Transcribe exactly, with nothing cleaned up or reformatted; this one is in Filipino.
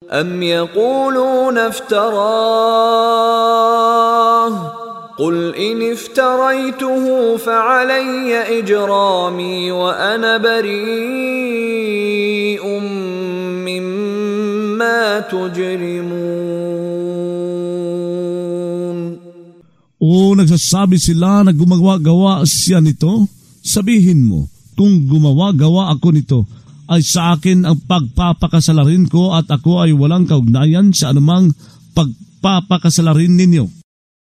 أم يقولون افتراه قل إن افتريته فعلي إجرامي وأنا بريء مما تجرمون. O nagsasabi sila na gumagawa siya nito, sabihin mo, kung gumawa-gawa ako nito, ay sa akin ang pagpapakasalarin ko at ako ay walang kaugnayan sa anumang pagpapakasalarin ninyo.